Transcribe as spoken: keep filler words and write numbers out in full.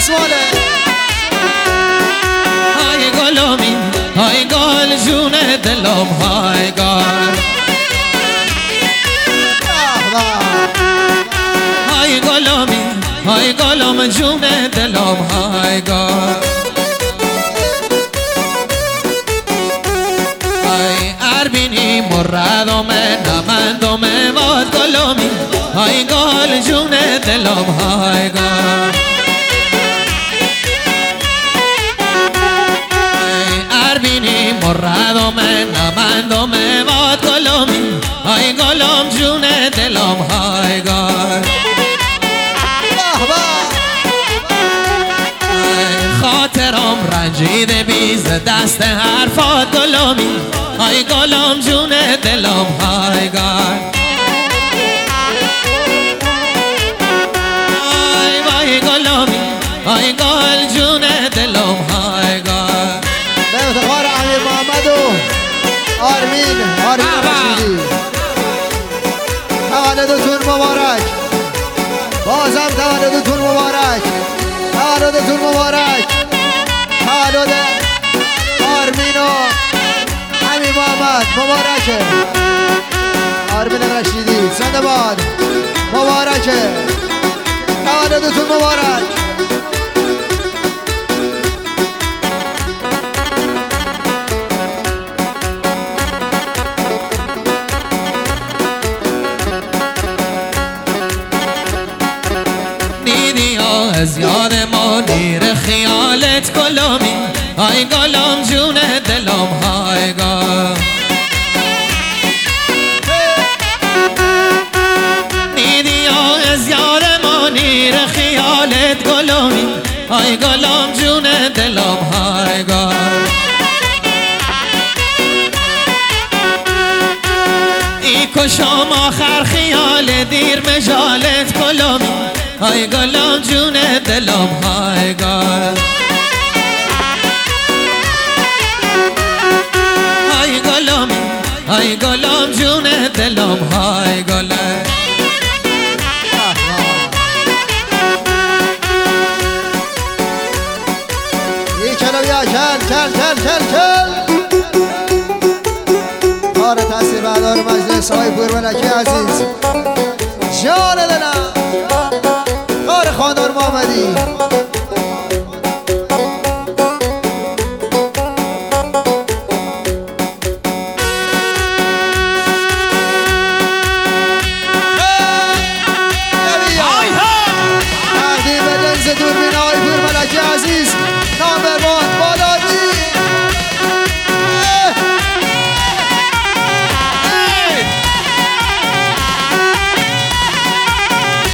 دستماله های گلومی های گل جون دلم های گل های گلومی های گلم جون دلم های گل های اربینی مردم نمندم واد گلومی های گل جون دلم های گل اربینی مردم نمندم واد گلومی های گلم جون دلم های گل خاطرم رنجیده بیز دست حرفات گلومی های گلم جون دلم های گل های وای گلومی های گل جون دلم های گل به افتخار امیر محمد و آرمین آرمین رشیدی تولدتون مبارک بازم تولدتون مبارک تولدتون مبارک تولد آرمین و امیر محمد مبارکه آرمین رشیدی زنده باد مبارکه تولدتون مبارک از یاد منیر خیالت گلومی های گلم جون دلم های گل دیدی از یاد منیر خیالت گلومی های گلم جون دلم های گل ای کشم آخر خیال دیر مجالت گلومی های گلم جون دلم های گل های گلم های گلم جون دلم های گل ای چلو بیا چل چل چل چل چل کار تحصیل بردار مجلس های پورملکی عزیز جان دلم کار خاندار محمدی تقدیم لنز دوربین